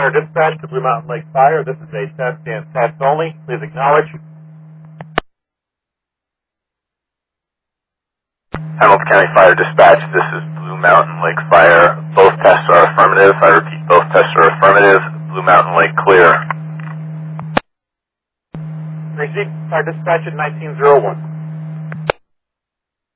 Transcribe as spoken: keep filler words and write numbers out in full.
Fire Dispatch to Blue Mountain Lake Fire. This is a test and test only. Please acknowledge. Hamilton County Fire Dispatch, this is Blue Mountain Lake Fire. Both tests are affirmative. I repeat, both tests are affirmative. Blue Mountain Lake clear. Receive Fire Dispatch at nineteen oh one.